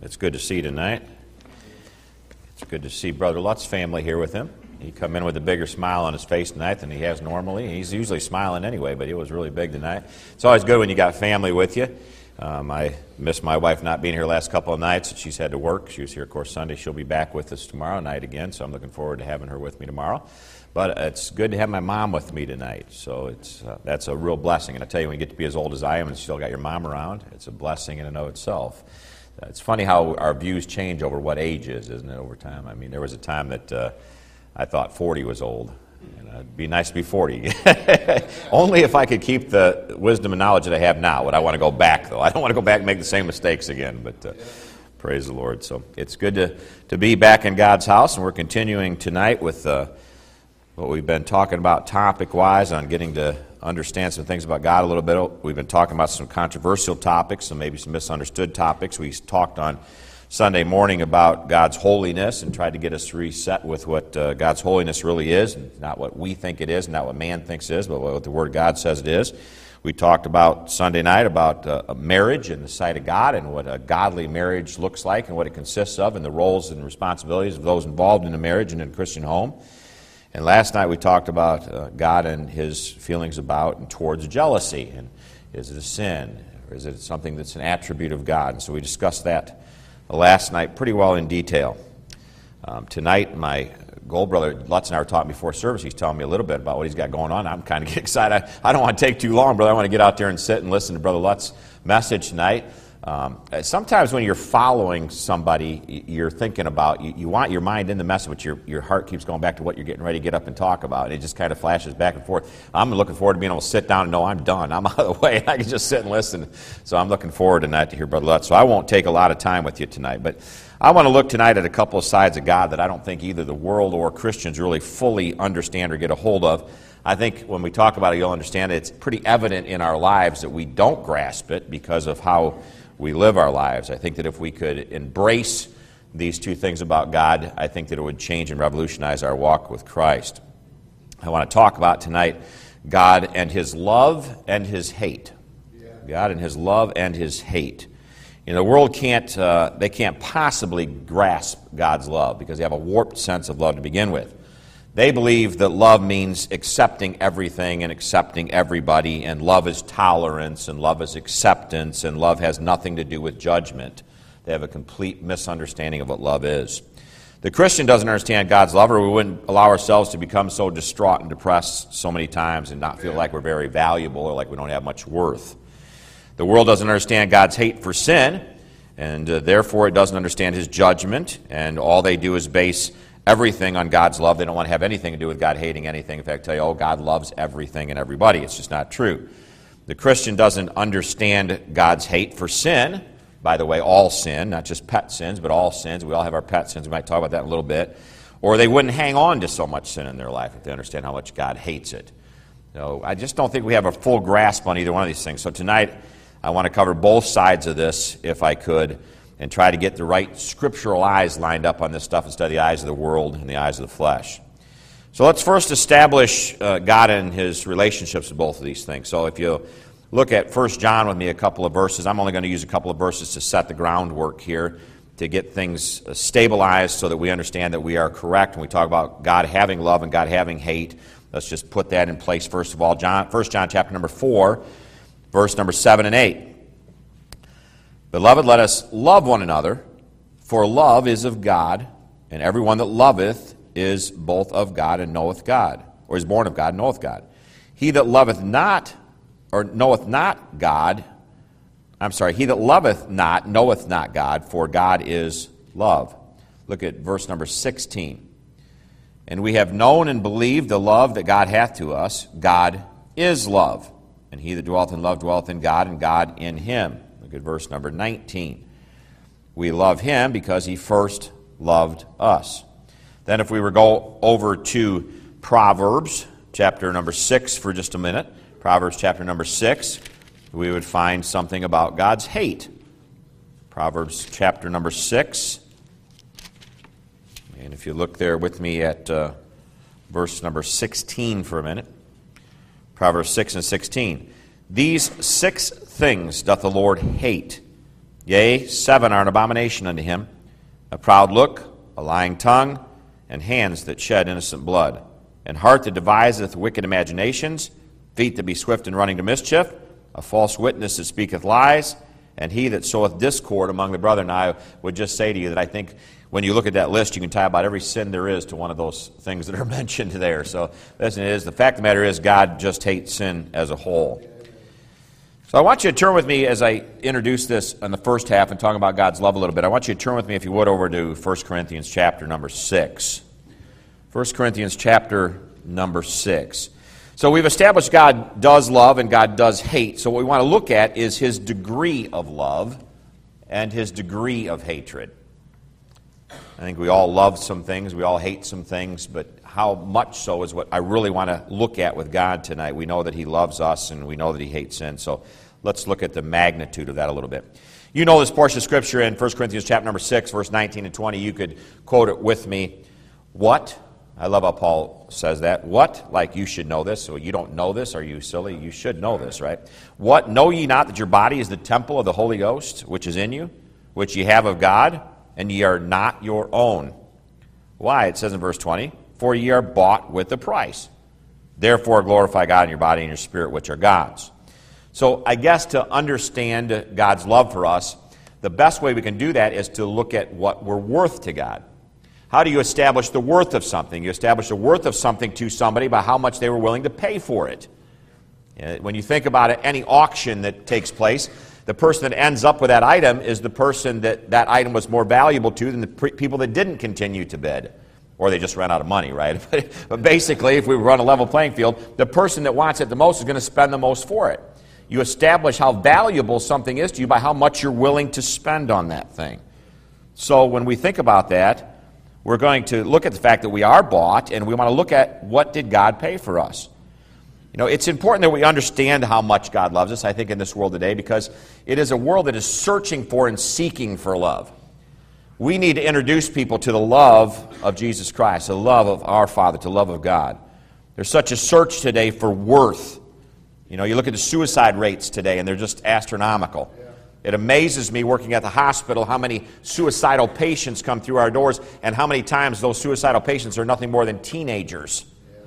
It's good to see you tonight. It's good to see Brother Lutz's family here with him. He come in with a bigger smile on his face tonight than he has normally. He's usually smiling anyway, but he was really big tonight. It's always good when you got family with you. I missed my wife not being here last couple of nights. She's had to work. She was here, of course, Sunday. She'll be back with us tomorrow night again, so I'm looking forward to having her with me tomorrow. But it's good to have my mom with me tonight, so that's a real blessing. And I tell you, when you get to be as old as I am and still got your mom around, it's a blessing in and of itself. It's funny how our views change over what age is, isn't it, over time? I mean, there was a time that I thought 40 was old. And it'd be nice to be 40. Only if I could keep the wisdom and knowledge that I have now would I want to go back, though. I don't want to go back and make the same mistakes again, but praise the Lord. So it's good to be back in God's house, and we're continuing tonight with what we've been talking about topic-wise on getting to understand some things about God a little bit. We've been talking about some controversial topics, and maybe some misunderstood topics. We talked on Sunday morning about God's holiness and tried to get us reset with what God's holiness really is, and not what we think it is, not what man thinks it is, but what the Word of God says it is. We talked about Sunday night about marriage in the sight of God and what a godly marriage looks like and what it consists of and the roles and responsibilities of those involved in a marriage and in a Christian home. And last night we talked about God and His feelings about and towards jealousy. And is it a sin? Or is it something that's an attribute of God? And so we discussed that last night pretty well in detail. Tonight, my gold brother Lutz and I were talking before service. He's telling me a little bit about what he's got going on. I'm kind of getting excited. I don't want to take too long, brother. I want to get out there and sit and listen to Brother Lutz's message tonight. Sometimes when you're following somebody, you're thinking about, you want your mind in the message, but your heart keeps going back to what you're getting ready to get up and talk about. And it just kind of flashes back and forth. I'm looking forward to being able to sit down and know I'm done. I'm out of the way, and I can just sit and listen. So I'm looking forward tonight to hear Brother Lutz. So I won't take a lot of time with you tonight. But I want to look tonight at a couple of sides of God that I don't think either the world or Christians really fully understand or get a hold of. I think when we talk about it, you'll understand it. It's pretty evident in our lives that we don't grasp it because of how we live our lives. I think that if we could embrace these two things about God, I think that it would change and revolutionize our walk with Christ. I want to talk about tonight God and His love and His hate. God and His love and His hate. You know, the world can't possibly grasp God's love because they have a warped sense of love to begin with. They believe that love means accepting everything and accepting everybody, and love is tolerance, and love is acceptance, and love has nothing to do with judgment. They have a complete misunderstanding of what love is. The Christian doesn't understand God's love, or we wouldn't allow ourselves to become so distraught and depressed so many times and not feel like we're very valuable or like we don't have much worth. The world doesn't understand God's hate for sin, and therefore it doesn't understand His judgment, and all they do is base everything on God's love. They don't want to have anything to do with God hating anything. In fact, tell you, oh, God loves everything and everybody. It's just not true. The Christian doesn't understand God's hate for sin. By the way, all sin, not just pet sins, but all sins. We all have our pet sins. We might talk about that in a little bit. Or they wouldn't hang on to so much sin in their life if they understand how much God hates it. So I just don't think we have a full grasp on either one of these things. So tonight, I want to cover both sides of this, if I could, and try to get the right scriptural eyes lined up on this stuff instead of the eyes of the world and the eyes of the flesh. So let's first establish God and His relationships with both of these things. So if you look at 1 John with me, a couple of verses, I'm only going to use a couple of verses to set the groundwork here to get things stabilized so that we understand that we are correct when we talk about God having love and God having hate. Let's just put that in place first of all. 1 John chapter number 4, verse number 7 and 8. Beloved, let us love one another, for love is of God, and everyone that loveth is both of God and knoweth God, or is born of God and knoweth God. He that loveth not, or knoweth not God, he that loveth not knoweth not God, for God is love. Look at verse number 16. And we have known and believed the love that God hath to us. God is love. And he that dwelleth in love dwelleth in God, and God in him. Look at verse number 19. We love Him because He first loved us. Then if we were to go over to Proverbs chapter number 6 for just a minute, Proverbs chapter number 6, we would find something about God's hate. Proverbs chapter number 6. And if you look there with me at verse number 16 for a minute. Proverbs 6 and 16. These 6 things doth the Lord hate, Yea, 7 are an abomination unto him, a proud look, a lying tongue, and hands that shed innocent blood, and heart that deviseth wicked imaginations, feet that be swift in running to mischief, a false witness that speaketh lies, and he that soweth discord among the brethren. Now, I would just say to you that I think when you look at that list, you can tie about every sin there is to one of those things that are mentioned there. So, listen, the fact of the matter is God just hates sin as a whole. So I want you to turn with me as I introduce this in the first half and talk about God's love a little bit. I want you to turn with me, if you would, over to 1 Corinthians chapter number 6. 1 Corinthians chapter number 6. So we've established God does love and God does hate. So what we want to look at is his degree of love and his degree of hatred. I think we all love some things, we all hate some things, but how much so is what I really want to look at with God tonight. We know that he loves us and we know that he hates sin. So let's look at the magnitude of that a little bit. You know this portion of Scripture in 1 Corinthians chapter number 6, verse 19 and 20. You could quote it with me. What? I love how Paul says that. What? Like you should know this. So you don't know this? Are you silly? You should know this, right? What? Know ye not that your body is the temple of the Holy Ghost, which is in you, which ye have of God, and ye are not your own? Why? It says in verse 20, for ye are bought with a price. Therefore glorify God in your body and your spirit, which are God's. So I guess to understand God's love for us, the best way we can do that is to look at what we're worth to God. How do you establish the worth of something? You establish the worth of something to somebody by how much they were willing to pay for it. When you think about it, any auction that takes place, the person that ends up with that item is the person that item was more valuable to than the people that didn't continue to bid. Or they just ran out of money, right? But basically, if we run a level playing field, the person that wants it the most is going to spend the most for it. You establish how valuable something is to you by how much you're willing to spend on that thing. So when we think about that, we're going to look at the fact that we are bought, and we want to look at what did God pay for us. You know, it's important that we understand how much God loves us, I think, in this world today, because it is a world that is searching for and seeking for love. We need to introduce people to the love of Jesus Christ, the love of our Father, the love of God. There's such a search today for worth. You know, you look at the suicide rates today, and they're just astronomical. It amazes me working at the hospital how many suicidal patients come through our doors and how many times those suicidal patients are nothing more than teenagers.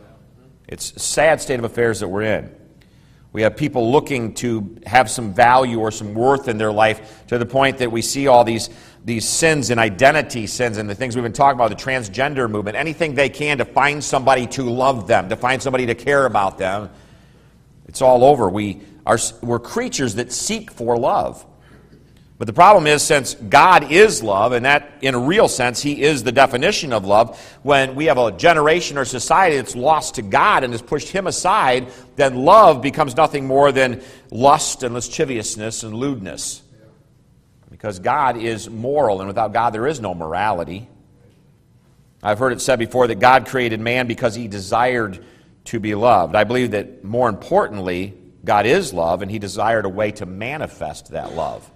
It's a sad state of affairs that we're in. We have people looking to have some value or some worth in their life to the point that we see all these sins and identity sins and the things we've been talking about, the transgender movement, anything they can to find somebody to love them, to find somebody to care about them. It's all over. We're creatures that seek for love. But the problem is, since God is love, and that in a real sense, he is the definition of love, when we have a generation or society that's lost to God and has pushed him aside, then love becomes nothing more than lust and lasciviousness and lewdness. Because God is moral, and without God there is no morality. I've heard it said before that God created man because he desired to be loved. I believe that more importantly, God is love, and he desired a way to manifest that love.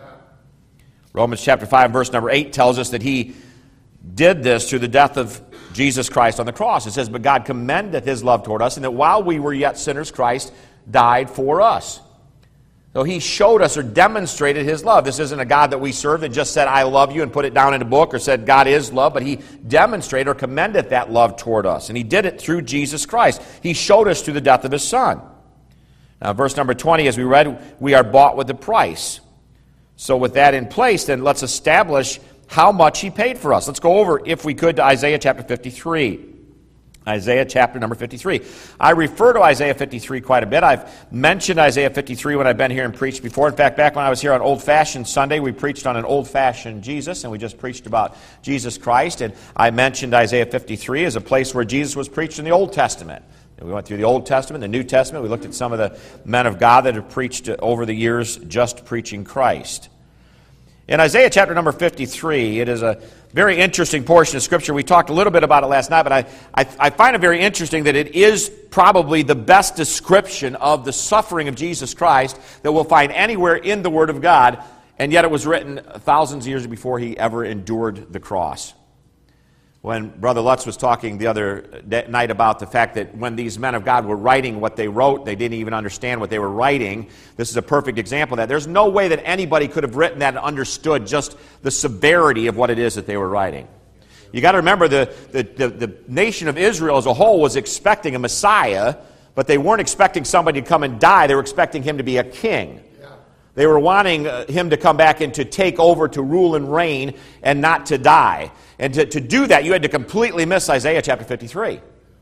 Romans chapter 5, verse number 8 tells us that he did this through the death of Jesus Christ on the cross. It says, but God commendeth his love toward us, and that while we were yet sinners, Christ died for us. So he showed us or demonstrated his love. This isn't a God that we serve that just said, I love you, and put it down in a book, or said God is love, but he demonstrated or commended that love toward us. And he did it through Jesus Christ. He showed us through the death of his Son. Now, verse number 20, as we read, we are bought with a price. So with that in place, then let's establish how much he paid for us. Let's go over, if we could, to Isaiah chapter 53. Isaiah chapter number 53. I refer to Isaiah 53 quite a bit. I've mentioned Isaiah 53 when I've been here and preached before. In fact, back when I was here on Old Fashioned Sunday, we preached on an old-fashioned Jesus, and we just preached about Jesus Christ. And I mentioned Isaiah 53 as a place where Jesus was preached in the Old Testament. We went through the Old Testament, the New Testament. We looked at some of the men of God that have preached over the years just preaching Christ. In Isaiah chapter number 53, it is a very interesting portion of Scripture. We talked a little bit about it last night, but I find it very interesting that it is probably the best description of the suffering of Jesus Christ that we'll find anywhere in the Word of God, and yet it was written thousands of years before he ever endured the cross. when Brother Lutz was talking the other night about the fact that when these men of God were writing what they wrote, they didn't even understand what they were writing. This is a perfect example of that. There's no way that anybody could have written that and understood just the severity of what it is that they were writing. You got to remember the nation of Israel as a whole was expecting a Messiah, but they weren't expecting somebody to come and die. They were expecting him to be a king. They were wanting him to come back and to take over, to rule and reign, and not to die. And to do that, you had to completely miss Isaiah chapter 53.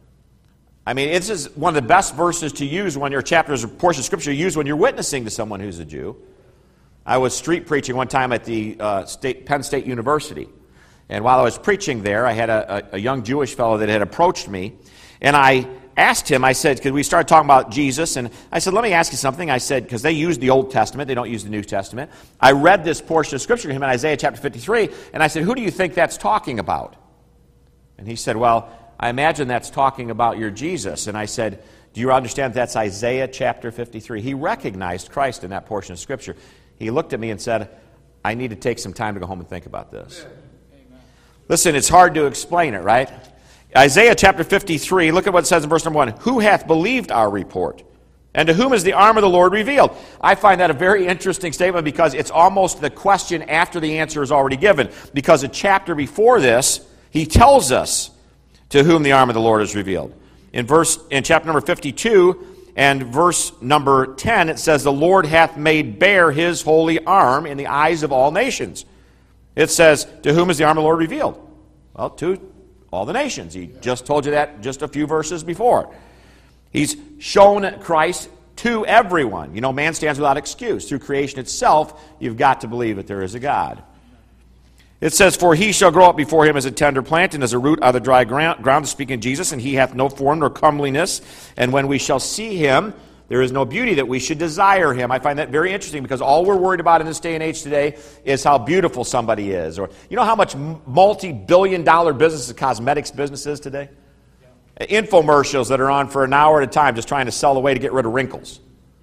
I mean, this is one of the best verses to use when your chapters or portion of Scripture you use when you're witnessing to someone who's a Jew. I was street preaching one time at the Penn State University. And while I was preaching there, I had a young Jewish fellow that had approached me. And I asked him, I said, because we started talking about Jesus, and I said, let me ask you something. I said, because they use the Old Testament, they don't use the New Testament. I read this portion of Scripture to him in Isaiah chapter 53, and I said, who do you think that's talking about? And he said, well, I imagine that's talking about your Jesus. And I said, do you understand that's Isaiah chapter 53? He recognized Christ in that portion of Scripture. He looked at me and said, I need to take some time to go home and think about this. Amen. Listen, it's hard to explain it, right? Isaiah chapter 53, look at what it says in verse number 1. Who hath believed our report? And to whom is the arm of the Lord revealed? I find that a very interesting statement because it's almost the question after the answer is already given. Because a chapter before this, he tells us to whom the arm of the Lord is revealed. In chapter number 52 and verse number 10, it says, the Lord hath made bare his holy arm in the eyes of all nations. It says, to whom is the arm of the Lord revealed? Well, to all the nations. He just told you that just a few verses before. He's shown Christ to everyone. You know, man stands without excuse. Through creation itself, you've got to believe that there is a God. It says, for he shall grow up before him as a tender plant, and as a root out of the dry ground, speaking of Jesus, and he hath no form nor comeliness. And when we shall see him, there is no beauty that we should desire him. I find that very interesting because all we're worried about in this day and age today is how beautiful somebody is. Or you know how much multi-billion-dollar business, cosmetics business is today? Yeah. Infomercials that are on for an hour at a time just trying to sell a way to get rid of wrinkles.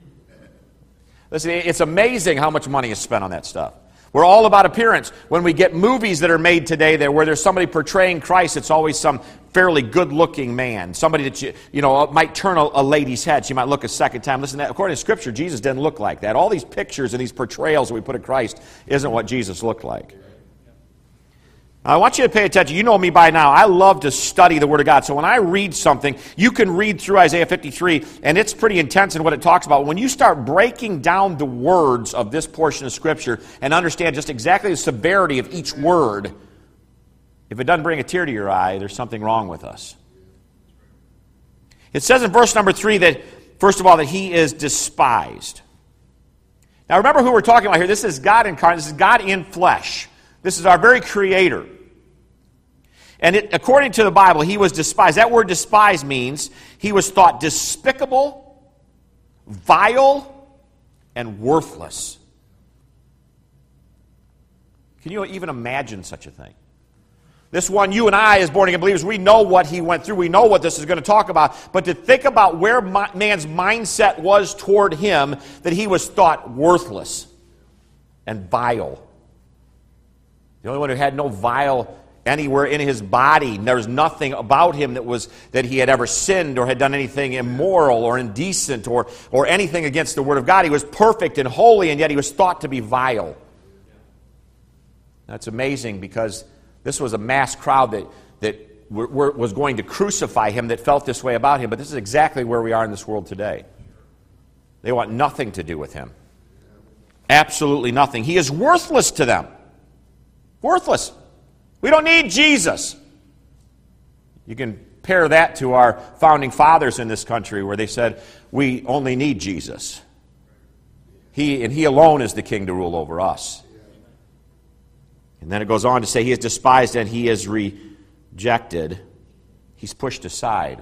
Listen, it's amazing how much money is spent on that stuff. We're all about appearance. When we get movies that are made today where there's somebody portraying Christ, it's always some fairly good-looking man. Somebody that you know might turn a lady's head. She might look a second time. Listen, according to Scripture, Jesus didn't look like that. All these pictures and these portrayals that we put of Christ isn't what Jesus looked like. I want you to pay attention. You know me by now. I love to study the Word of God. So when I read something, you can read through Isaiah 53, and it's pretty intense in what it talks about. When you start breaking down the words of this portion of Scripture and understand just exactly the severity of each word, if it doesn't bring a tear to your eye, there's something wrong with us. It says in verse number 3 that, first of all, that he is despised. Now remember who we're talking about here. This is God incarnate. This is God in flesh. This is our very Creator. And according to the Bible, he was despised. That word despised means he was thought despicable, vile, and worthless. Can you even imagine such a thing? This one, you and I, as born-again believers, we know what he went through. We know what this is going to talk about. But to think about where man's mindset was toward him, that he was thought worthless and vile. The only one who had no vile anywhere in his body. There was nothing about him that he had ever sinned or had done anything immoral or indecent or anything against the Word of God. He was perfect and holy, and yet he was thought to be vile. That's amazing because this was a mass crowd that was going to crucify him that felt this way about him. But this is exactly where we are in this world today. They want nothing to do with him. Absolutely nothing. He is worthless to them. Worthless. We don't need Jesus. You can pair that to our founding fathers in this country where they said, we only need Jesus. He alone is the king to rule over us. And then it goes on to say he is despised and he is rejected. He's pushed aside.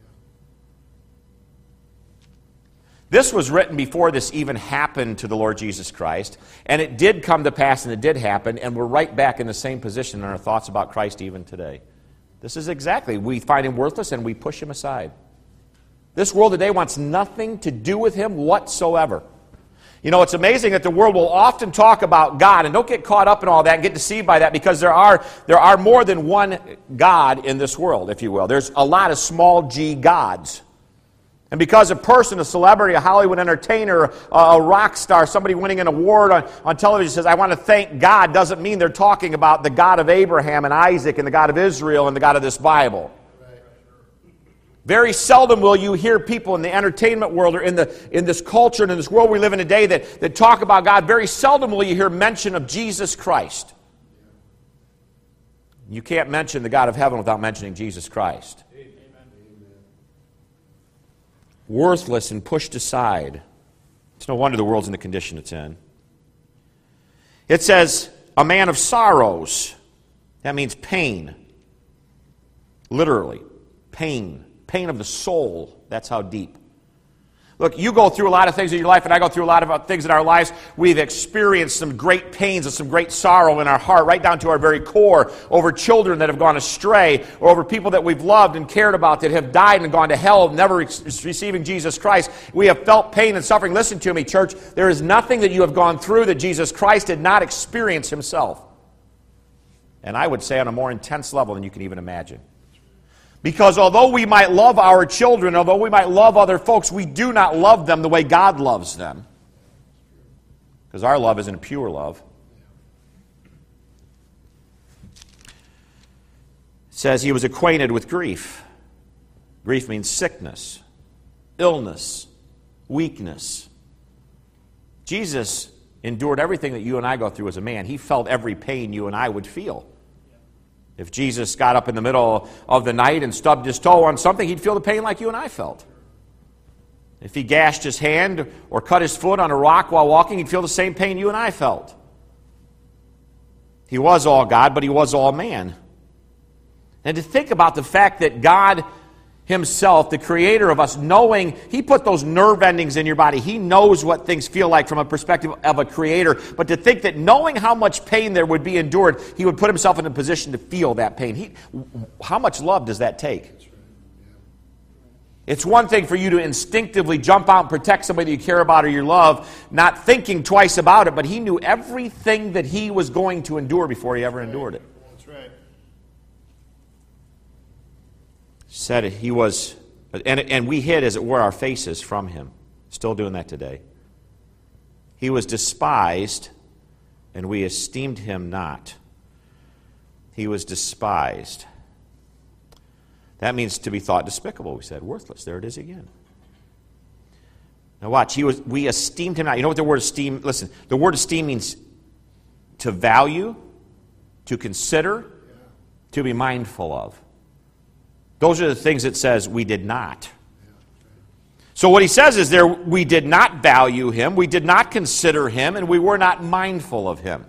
This was written before this even happened to the Lord Jesus Christ, and it did come to pass and it did happen, and we're right back in the same position in our thoughts about Christ even today. This is exactly, we find him worthless and we push him aside. This world today wants nothing to do with him whatsoever. You know, it's amazing that the world will often talk about God, and don't get caught up in all that and get deceived by that, because there are more than one God in this world, if you will. There's a lot of small g gods. And because a person, a celebrity, a Hollywood entertainer, a rock star, somebody winning an award on television says, I want to thank God, doesn't mean they're talking about the God of Abraham and Isaac and the God of Israel and the God of this Bible. Very seldom will you hear people in the entertainment world or in this culture and in this world we live in today that talk about God. Very seldom will you hear mention of Jesus Christ. You can't mention the God of heaven without mentioning Jesus Christ. Amen. Worthless and pushed aside. It's no wonder the world's in the condition it's in. It says, a man of sorrows. That means pain. Literally, pain. Pain of the soul. That's how deep. Look, you go through a lot of things in your life, and I go through a lot of things in our lives. We've experienced some great pains and some great sorrow in our heart, right down to our very core, over children that have gone astray, or over people that we've loved and cared about that have died and gone to hell, never receiving Jesus Christ. We have felt pain and suffering. Listen to me, church. There is nothing that you have gone through that Jesus Christ did not experience himself. And I would say on a more intense level than you can even imagine. Because although we might love our children, although we might love other folks, we do not love them the way God loves them. Because our love isn't a pure love. It says he was acquainted with grief. Grief means sickness, illness, weakness. Jesus endured everything that you and I go through as a man. He felt every pain you and I would feel. If Jesus got up in the middle of the night and stubbed his toe on something, he'd feel the pain like you and I felt. If he gashed his hand or cut his foot on a rock while walking, he'd feel the same pain you and I felt. He was all God, but he was all man. And to think about the fact that God himself, the creator of us, knowing, he put those nerve endings in your body. He knows what things feel like from a perspective of a creator. But to think that knowing how much pain there would be endured, he would put himself in a position to feel that pain. How much love does that take? It's one thing for you to instinctively jump out and protect somebody you care about or you love, not thinking twice about it, but he knew everything that he was going to endure before he ever endured it. That's right. Said he was, and we hid, as it were, our faces from him. Still doing that today. He was despised, and we esteemed him not. He was despised. That means to be thought despicable, we said. Worthless. There it is again. Now watch. We esteemed him not. You know what the word esteem, listen, the word esteem means to value, to consider, to be mindful of. Those are the things it says we did not. So what he says is there, we did not value him, we did not consider him, and we were not mindful of him.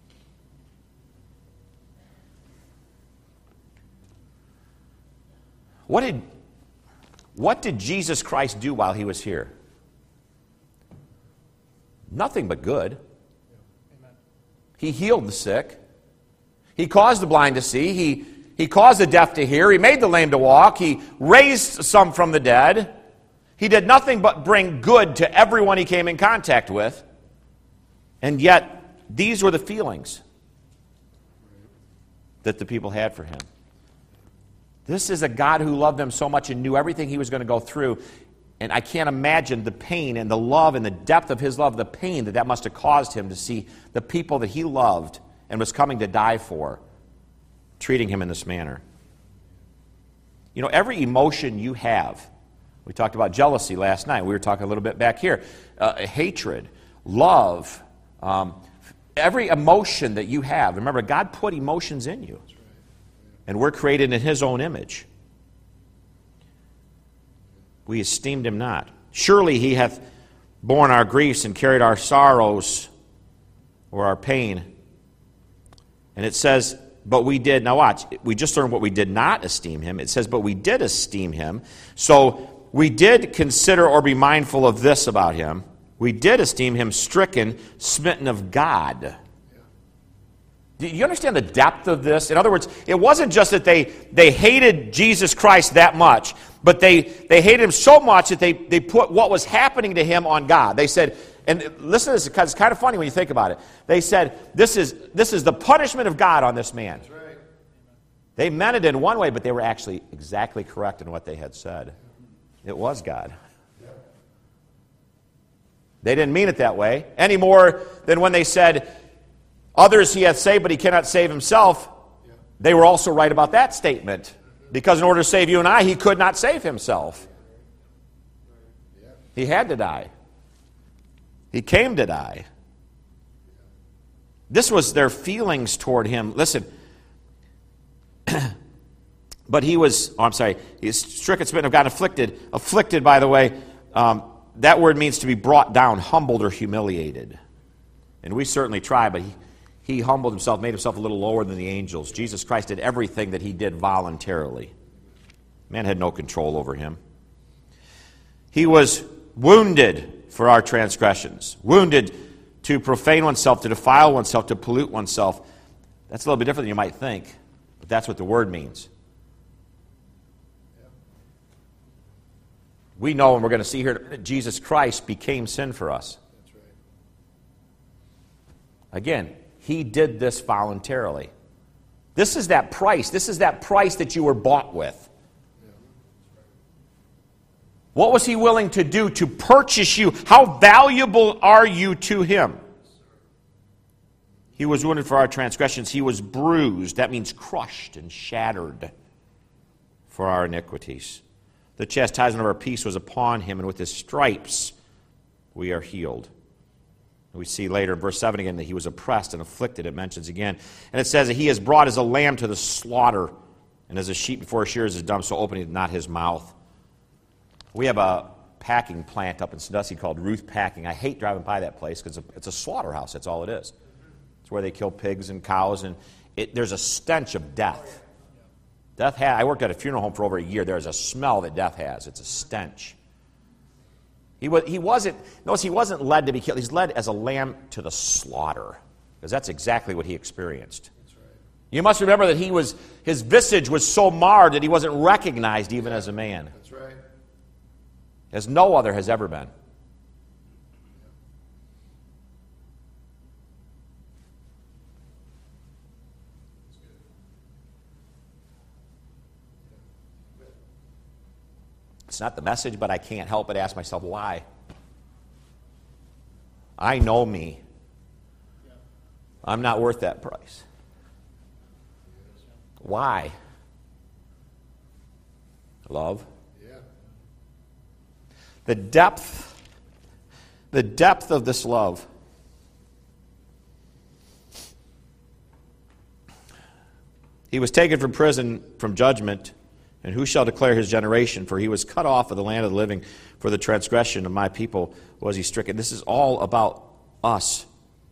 What did Jesus Christ do while he was here? Nothing but good. He healed the sick. He caused the blind to see. He caused the deaf to hear. He made the lame to walk. He raised some from the dead. He did nothing but bring good to everyone he came in contact with. And yet, these were the feelings that the people had for him. This is a God who loved them so much and knew everything he was going to go through. And I can't imagine the pain and the love and the depth of his love, the pain that must have caused him to see the people that he loved and was coming to die for, treating him in this manner. You know, every emotion you have, we talked about jealousy last night, we were talking a little bit back here, hatred, love, every emotion that you have, remember, God put emotions in you, and we're created in his own image. We esteemed him not. Surely he hath borne our griefs and carried our sorrows or our pain. And it says, but we did, now watch, we just learned what we did not esteem him. It says, but we did esteem him. So we did consider or be mindful of this about him. We did esteem him stricken, smitten of God. Do you understand the depth of this? In other words, it wasn't just that they hated Jesus Christ that much, but they hated him so much that they put what was happening to him on God. They said, and listen to this, because it's kind of funny when you think about it. They said, this is the punishment of God on this man. That's right. They meant it in one way, but they were actually exactly correct in what they had said. It was God. They didn't mean it that way, any more than when they said, others he hath saved, but he cannot save himself. They were also right about that statement. Because in order to save you and I, he could not save himself. He had to die. He came to die. This was their feelings toward him. Listen, but he was, he's stricken, smitten of God, afflicted. Afflicted, by the way, that word means to be brought down, humbled, or humiliated. And we certainly try, but he humbled himself, made himself a little lower than the angels. Jesus Christ did everything that he did voluntarily. Man had no control over him. He was wounded for our transgressions. Wounded to profane oneself, to defile oneself, to pollute oneself. That's a little bit different than you might think, but that's what the word means. We know, and we're going to see here, that Jesus Christ became sin for us. That's right. Again, he did this voluntarily. This is that price. This is that price that you were bought with. What was he willing to do to purchase you? How valuable are you to him? He was wounded for our transgressions. He was bruised. That means crushed and shattered for our iniquities. The chastisement of our peace was upon him, and with his stripes we are healed. We see later in verse 7 again that he was oppressed and afflicted, it mentions again. And it says that he is brought as a lamb to the slaughter, and as a sheep before his shearers is dumb, so opening not his mouth. We have a packing plant up in Sandusky called Ruth Packing. I hate driving by that place because it's a slaughterhouse. That's all it is. It's where they kill pigs and cows, and there's a stench of death. I worked at a funeral home for over a year. There's a smell that death has. It's a stench. He wasn't led to be killed. He's led as a lamb to the slaughter, because that's exactly what he experienced. That's right. You must remember that his visage was so marred that he wasn't recognized even as a man. That's right. As no other has ever been. It's not the message, but I can't help but ask myself, why? I know me. I'm not worth that price. Why? Love. Yeah. The depth of this love. He was taken from prison, from judgment, and who shall declare his generation? For he was cut off of the land of the living. For the transgression of my people was he stricken. This is all about us.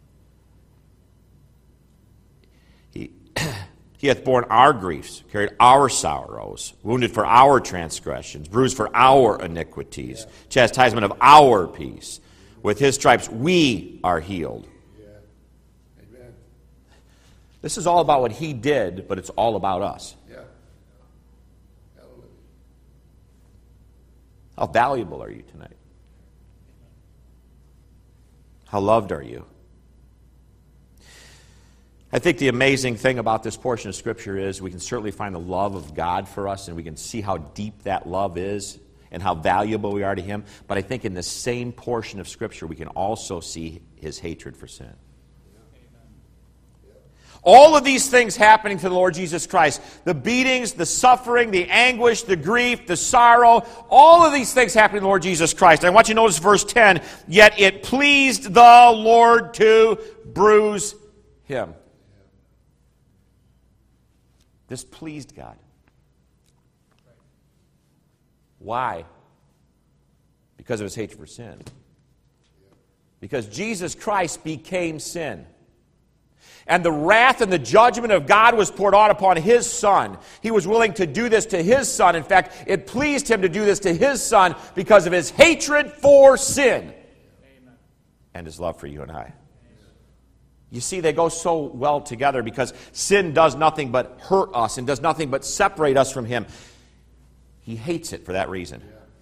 He hath borne our griefs, carried our sorrows, wounded for our transgressions, bruised for our iniquities, chastisement of our peace. With his stripes we are healed. Yeah. Amen. This is all about what he did, but it's all about us. Yeah. Hallelujah. How valuable are you tonight? How loved are you? I think the amazing thing about this portion of Scripture is we can certainly find the love of God for us, and we can see how deep that love is and how valuable we are to him. But I think in the same portion of Scripture we can also see his hatred for sin. All of these things happening to the Lord Jesus Christ, the beatings, the suffering, the anguish, the grief, the sorrow, all of these things happening to the Lord Jesus Christ. I want you to notice verse 10, yet it pleased the Lord to bruise him. This pleased God. Why? Because of his hatred for sin. Because Jesus Christ became sin. And the wrath and the judgment of God was poured out upon his Son. He was willing to do this to his Son. In fact, it pleased him to do this to his Son because of his hatred for sin. Amen. And his love for you and I. You see, they go so well together because sin does nothing but hurt us and does nothing but separate us from Him. He hates it for that reason.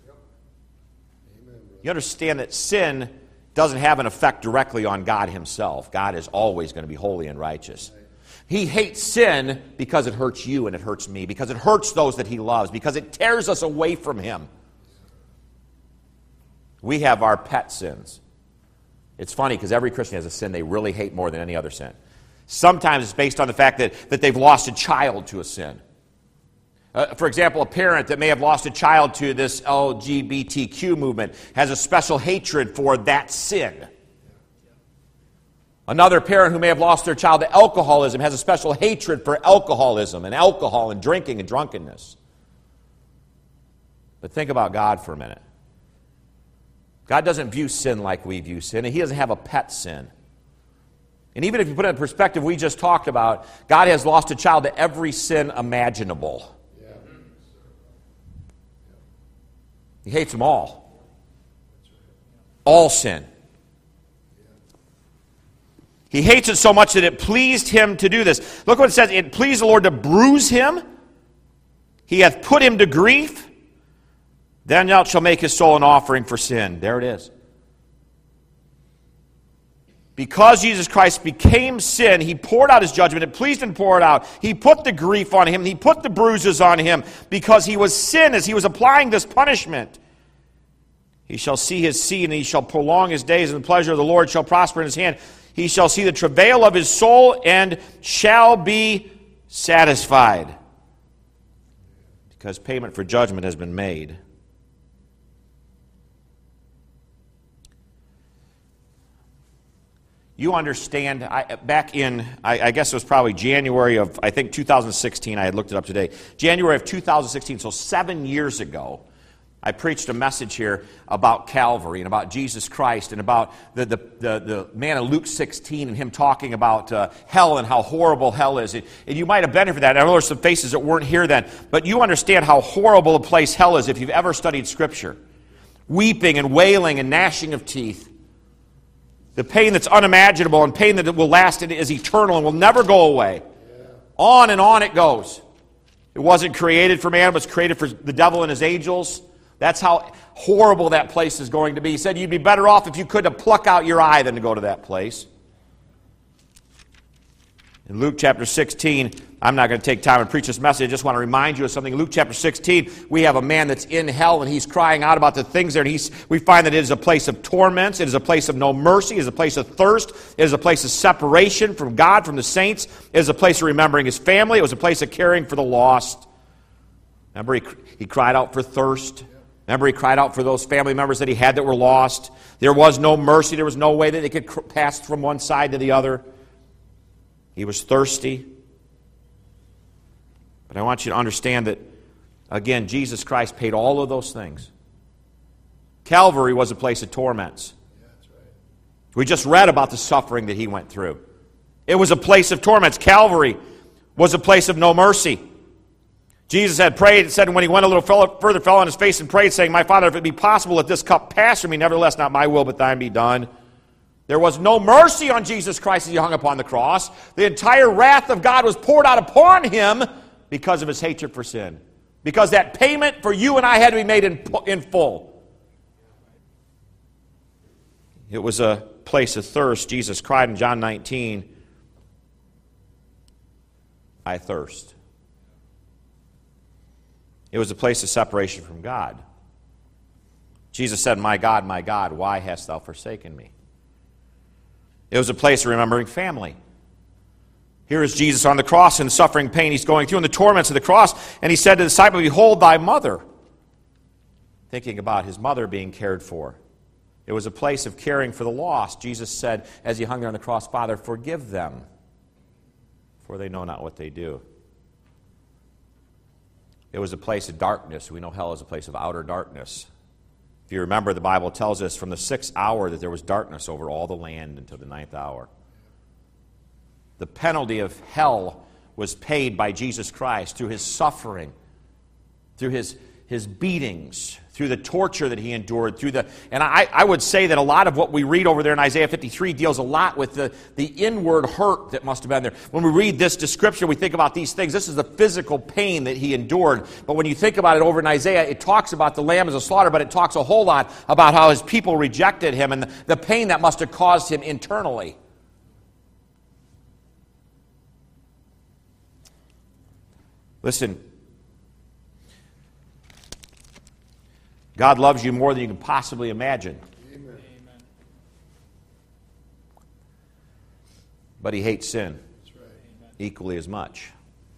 You understand that sin doesn't have an effect directly on God Himself. God is always going to be holy and righteous. He hates sin because it hurts you and it hurts me, because it hurts those that He loves, because it tears us away from Him. We have our pet sins. It's funny because every Christian has a sin they really hate more than any other sin. Sometimes it's based on the fact that they've lost a child to a sin. For example, a parent that may have lost a child to this LGBTQ movement has a special hatred for that sin. Another parent who may have lost their child to alcoholism has a special hatred for alcoholism and alcohol and drinking and drunkenness. But think about God for a minute. God doesn't view sin like we view sin, and He doesn't have a pet sin. And even if you put it in perspective we just talked about, God has lost a child to every sin imaginable. He hates them all. All sin. He hates it so much that it pleased Him to do this. Look what it says. It pleased the Lord to bruise him. He hath put him to grief. Then thou shalt make his soul an offering for sin. There it is. Because Jesus Christ became sin, He poured out His judgment. It pleased Him to pour it out. He put the grief on Him. He put the bruises on Him because He was sin as He was applying this punishment. He shall see His seed, and He shall prolong His days, and the pleasure of the Lord shall prosper in His hand. He shall see the travail of His soul, and shall be satisfied. Because payment for judgment has been made. You understand, back in, I guess it was probably January of, 2016, I had looked it up today. January of 2016, so 7 years ago, I preached a message here about Calvary and about Jesus Christ and about the man of Luke 16 and him talking about hell and how horrible hell is. And you might have been here for that. I know there's some faces that weren't here then, but you understand how horrible a place hell is if you've ever studied Scripture. Weeping and wailing and gnashing of teeth. The pain that's unimaginable and pain that will last and is eternal and will never go away. On and on it goes. It wasn't created for man, it was created for the devil and his angels. That's how horrible that place is going to be. He said you'd be better off if you could have plucked out your eye than to go to that place. In Luke chapter 16, I'm not going to take time and preach this message. I just want to remind you of something. In Luke chapter 16, we have a man that's in hell, and he's crying out about the things there. And we find that it is a place of torments. It is a place of no mercy. It is a place of thirst. It is a place of separation from God, from the saints. It is a place of remembering his family. It was a place of caring for the lost. Remember, he cried out for thirst. Remember, he cried out for those family members that he had that were lost. There was no mercy. There was no way that they could pass from one side to the other. He was thirsty. But I want you to understand that, again, Jesus Christ paid all of those things. Calvary was a place of torments. Yeah, that's right. We just read about the suffering that he went through. It was a place of torments. Calvary was a place of no mercy. Jesus had prayed and said when he went a little further, fell on his face and prayed, saying, "My Father, if it be possible, let this cup pass from me. Nevertheless, not my will, but thine be done." There was no mercy on Jesus Christ as he hung upon the cross. The entire wrath of God was poured out upon him because of his hatred for sin. Because that payment for you and I had to be made in full. It was a place of thirst. Jesus cried in John 19, "I thirst." It was a place of separation from God. Jesus said, my God, why hast thou forsaken me?" It was a place of remembering family. Here is Jesus on the cross in the suffering pain he's going through, in the torments of the cross, and he said to the disciple, "Behold thy mother." Thinking about his mother being cared for. It was a place of caring for the lost. Jesus said, as he hung there on the cross, "Father, forgive them, for they know not what they do." It was a place of darkness. We know hell is a place of outer darkness. If you remember, the Bible tells us from the 6th hour that there was darkness over all the land until the 9th hour. The penalty of hell was paid by Jesus Christ through his suffering, through his his beatings, through the torture that he endured, and I would say that a lot of what we read over there in Isaiah 53 deals a lot with the inward hurt that must have been there. When we read this description, we think about these things. This is the physical pain that he endured. But when you think about it over in Isaiah, it talks about the lamb as a slaughter, but it talks a whole lot about how his people rejected him and the pain that must have caused him internally. Listen, God loves you more than you can possibly imagine. Amen. But he hates sin That's right. equally as much.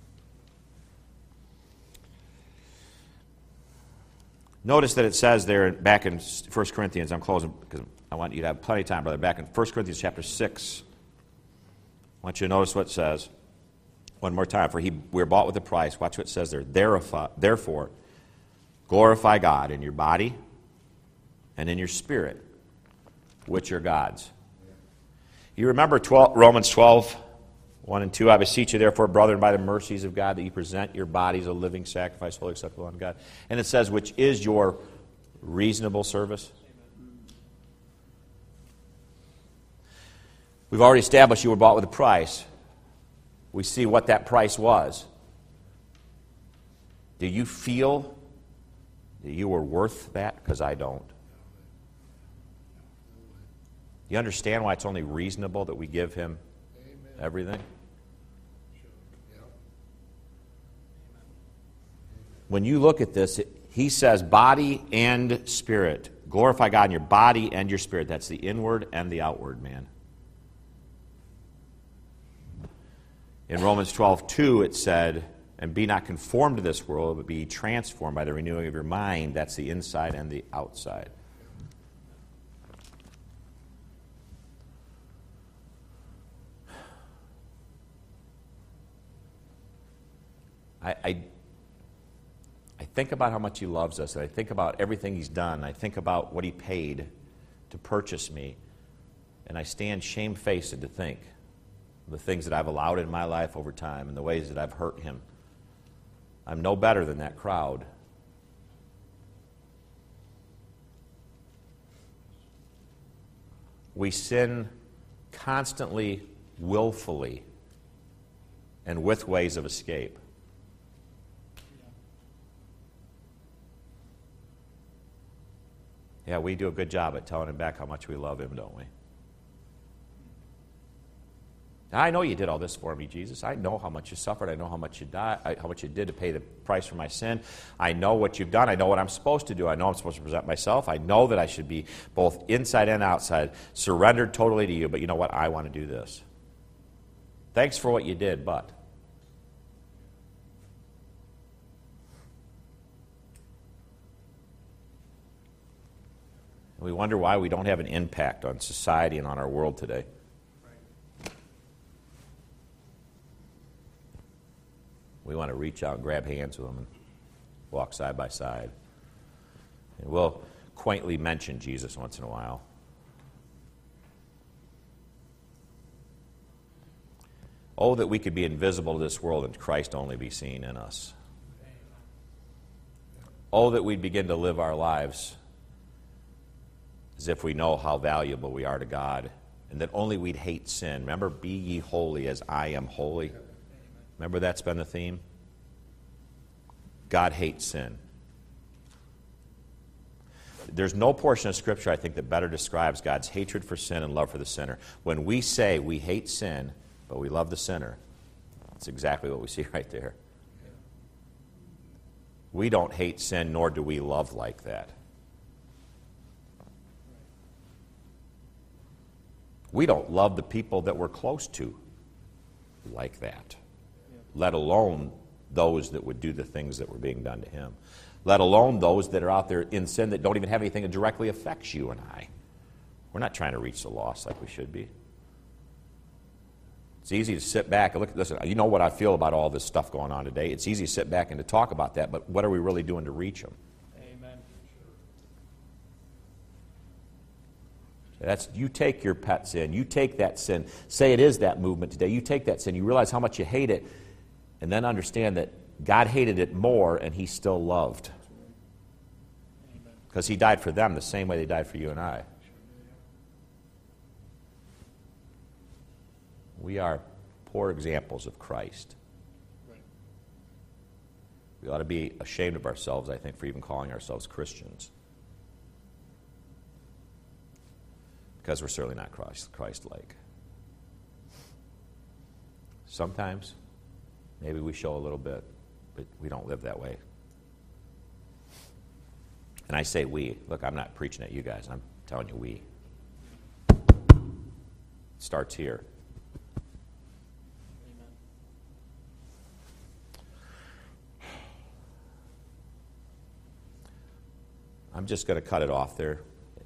Notice that it says there back in 1 Corinthians, I'm closing because I want you to have plenty of time, brother. Back in 1 Corinthians chapter 6, I want you to notice what it says. One more time. For we're bought with a price. Watch what it says there. Therefore, glorify God in your body and in your spirit, which are God's. You remember Romans 12, 1 and 2. I beseech you, therefore, brethren, by the mercies of God, that you present your bodies a living sacrifice, holy, acceptable unto God. And it says, which is your reasonable service. We've already established you were bought with a price. We see what that price was. Do you feel that you were worth that? Because I don't. You understand why it's only reasonable that we give him everything? When you look at this, he says body and spirit. Glorify God in your body and your spirit. That's the inward and the outward man. In Romans 12:2 it said, and be not conformed to this world, but be transformed by the renewing of your mind. That's the inside and the outside. I think about how much he loves us, and I think about everything he's done. I think about what he paid to purchase me, and I stand shamefaced to think of the things that I've allowed in my life over time and the ways that I've hurt him. I'm no better than that crowd. We sin constantly, willfully, and with ways of escape. Yeah, we do a good job at telling him back how much we love him, don't we? I know you did all this for me, Jesus. I know how much you suffered. I know how much you died, how much you did to pay the price for my sin. I know what you've done. I know what I'm supposed to do. I know I'm supposed to present myself. I know that I should be both inside and outside, surrendered totally to you. But you know what? I want to do this. Thanks for what you did, but. We wonder why we don't have an impact on society and on our world today. We want to reach out and grab hands with them and walk side by side. And we'll quaintly mention Jesus once in a while. Oh, that we could be invisible to this world and Christ only be seen in us. Oh, that we'd begin to live our lives as if we know how valuable we are to God, and that only we'd hate sin. Remember, be ye holy as I am holy. Remember that's been the theme? God hates sin. There's no portion of Scripture, I think, that better describes God's hatred for sin and love for the sinner. When we say we hate sin, but we love the sinner, that's exactly what we see right there. We don't hate sin, nor do we love like that. We don't love the people that we're close to like that, let alone those that would do the things that were being done to him, let alone those that are out there in sin that don't even have anything that directly affects you and I. We're not trying to reach the lost like we should be. It's easy to sit back and look. Listen, you know what I feel about all this stuff going on today. It's easy to sit back and to talk about that, but what are we really doing to reach them? That's, you take your pet sin, you take that sin, say it is that movement today, you take that sin, you realize how much you hate it, and then understand that God hated it more and he still loved. Because he died for them the same way they died for you and I. We are poor examples of Christ. Right. We ought to be ashamed of ourselves, I think, for even calling ourselves Christians. Because we're certainly not Christ-like. Sometimes, maybe we show a little bit, but we don't live that way. And I say we. Look, I'm not preaching at you guys. I'm telling you we. It starts here. Amen. I'm just going to cut it off there.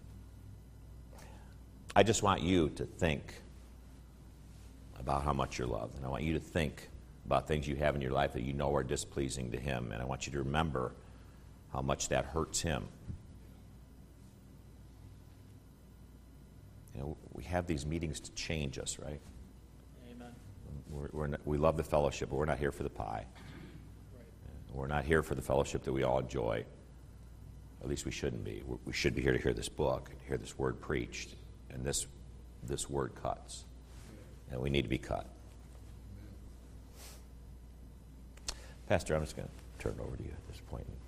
I just want you to think about how much you're loved. And I want you to think about things you have in your life that you know are displeasing to Him. And I want you to remember how much that hurts Him. You know, we have these meetings to change us, right? Amen. We love the fellowship, but we're not here for the pie. Right. We're not here for the fellowship that we all enjoy. At least we shouldn't be. We should be here to hear this book, and hear this word preached, and this word cuts. And we need to be cut. Pastor, I'm just going to turn it over to you at this point.